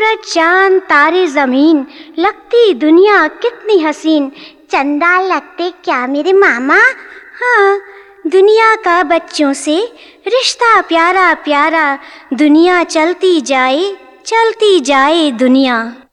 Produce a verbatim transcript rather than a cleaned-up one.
सूरज चांद तारे जमीन, लगती दुनिया कितनी हसीन। चंदा लगते क्या मेरे मामा? हाँ, दुनिया का बच्चों से रिश्ता प्यारा प्यारा, दुनिया चलती जाए चलती जाए दुनिया।